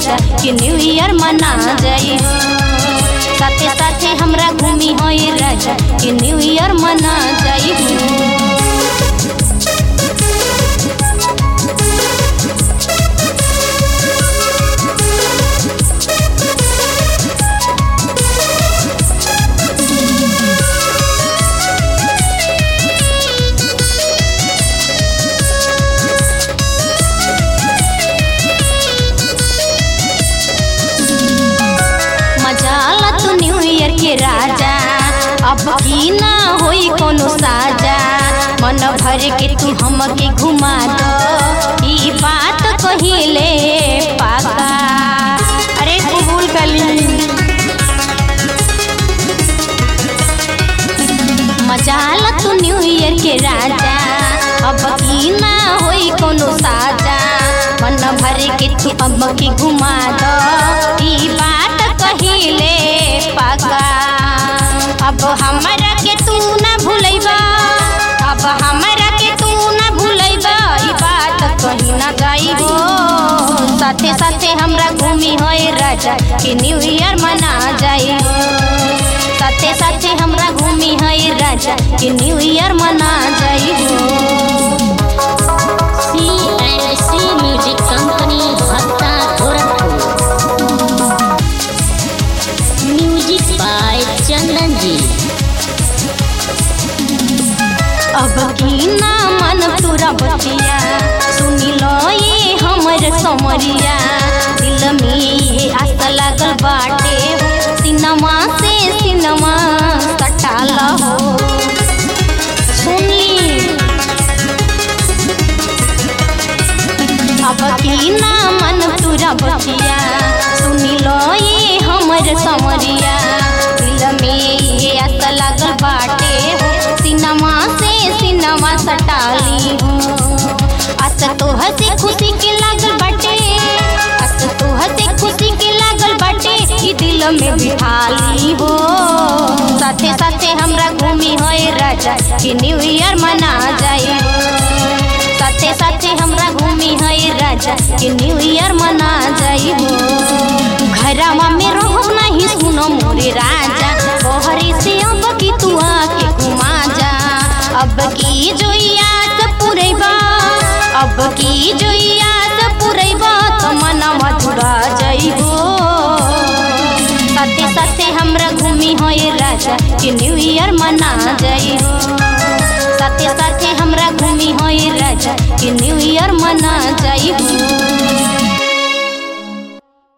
राजा कि new year मना जाई साथे साथे हमरा घूमी हो राजा कि न्यू ईयर मना जाई। मजाला तू न्यू ईयर के राजा अब की ना होई कोनो साजा मन भर के तू हमके घुमा दो ई बात कहिले पाका अरे कबूल कली। मजाला तू न्यू ईयर के राजा अब की ना होई कोनो साजा मन भर के तू हमके घुमा दो ई बात कहिले पाका। अब हमरा के तू ना भूलैबा अब हमरा के तू ना भूलैबा ई बात कहीं ना जाइबो साथे साथे हमरा घूमी होए राजा कि न्यू ईयर मना जाइबो साथे साथे हमरा घूमी होए राजा कि न्यू ईयर मना जाइबो। Music company Bhakta music by Chandan ji. अब की ना मन तोरा बतिया सुनी लो ये हमर समरिया दिल में ये आशा लागल बाटे सिनेमा से सिनेमा सटाल हो सुनी। अब की ना मन तोरा बतिया सुनी लो ये हमर समरिया दिल में ये आशा लागल बाटे सिनेमा से सिनेमा सटाली हो अस तो हंसी खुशी के लागल बाटे अस तो हंसी खुशी के लागल बाटे ई दिल में बिठाली हो साथे साथे हमरा घूमी होए राजा कि न्यू ईयर मना जाई साथे साथे हमरा घूमी होए राजा कि न्यू ईयर मना जाई घरमा में रहो नहीं सुनो मोरे राजा बहरे से अब की तू आके घुमा जा अब की जो याद पुरैबा अब की जो याद पुरैबा तो मना मधुरा जाइबो साथे साथे हमरा घूमी होए राजा कि न्यू ईयर मना जाइबो साथे साथे हमरा घूमी होए राजा कि न्यू ईयर मना जाइबो।